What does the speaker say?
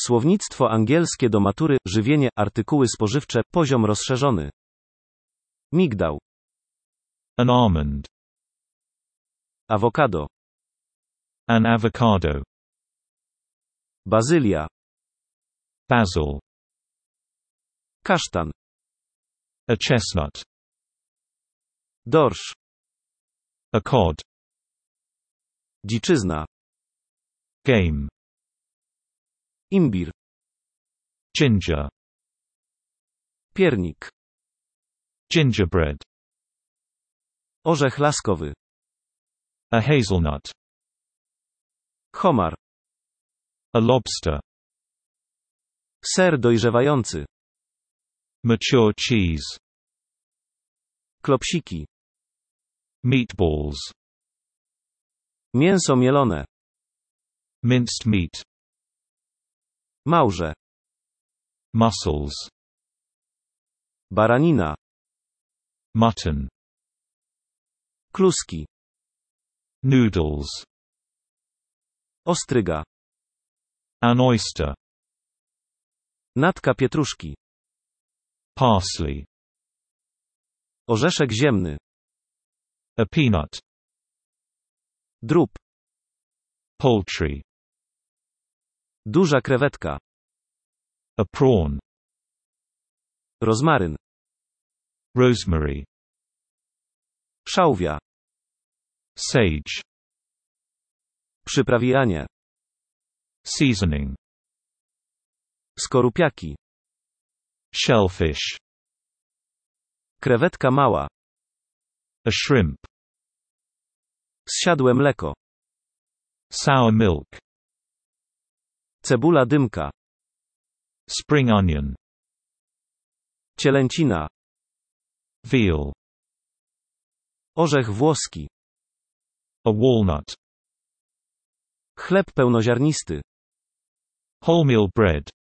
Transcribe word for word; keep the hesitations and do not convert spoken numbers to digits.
Słownictwo angielskie do matury, żywienie, artykuły spożywcze, poziom rozszerzony. Migdał. An almond. Awokado. An avocado. Bazylia. Basil. Kasztan. A chestnut. Dorsz. A cod. Dziczyzna. Game. Imbir. Ginger. Piernik. Gingerbread. Orzech laskowy. A hazelnut. Homar. A lobster. Ser dojrzewający. Mature cheese. Klopsiki. Meatballs. Mięso mielone. Minced meat. Małże. Mussels. Baranina. Mutton. Kluski. Noodles. Ostryga. An oyster. Natka pietruszki. Parsley. Orzeszek ziemny. A peanut. Drób. Poultry. Duża krewetka. A prawn. Rozmaryn. Rosemary. Szałwia. Sage. Przyprawianie. Seasoning. Skorupiaki. Shellfish. Krewetka mała. A shrimp. Zsiadłe mleko. Sour milk. Cebula dymka. Spring onion. Cielęcina. Veal. Orzech włoski. A walnut. Chleb pełnoziarnisty. Wholemeal bread.